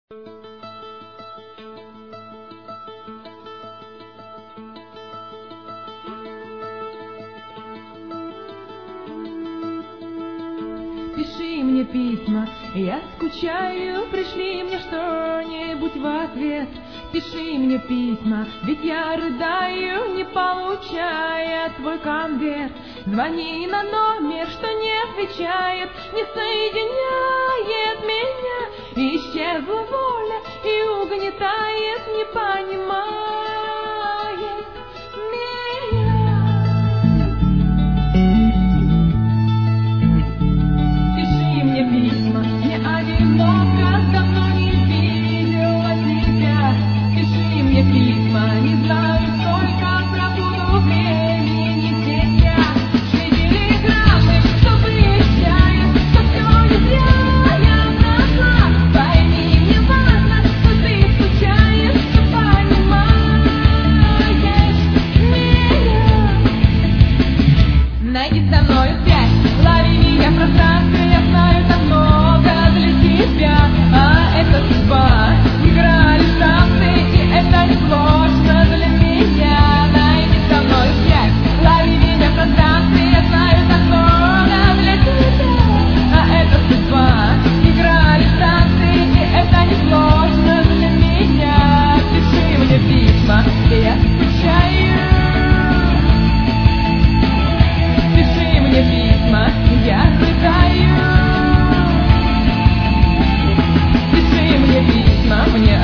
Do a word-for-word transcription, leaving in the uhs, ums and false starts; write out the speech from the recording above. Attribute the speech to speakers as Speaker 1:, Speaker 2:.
Speaker 1: Пиши мне письма, я скучаю, пришли мне что-нибудь в ответ. Пиши мне письма, ведь я рыдаю, не получая твой конверт. Звони на номер, что не отвечает, не соединяет меня. Исчезла воля и угнетает, не понимает меня. Пиши мне письма, мне одиноко, давно не видела тебя. Пиши мне письма, не знаю, сколько пробуду времени здесь я. Шли телеграммы, что выезжает, что все не зря я нашла. Пойми, мне важно, что ты скучаешь, что понимаешь меня. Найди со мною связь, лови меня в пространстве, я знаю, там много для тебя. А это судьба, игра иллюстраций, и это не сложно для меня. Найди со мною связь, лови меня в пространстве, я знаю, там много для тебя. А это судьба, игра иллюстраций, и это не сложно для меня. Пиши мне письма, я скучаю. Пиши мне письма, я рыдаю. Пиши мне письма, мне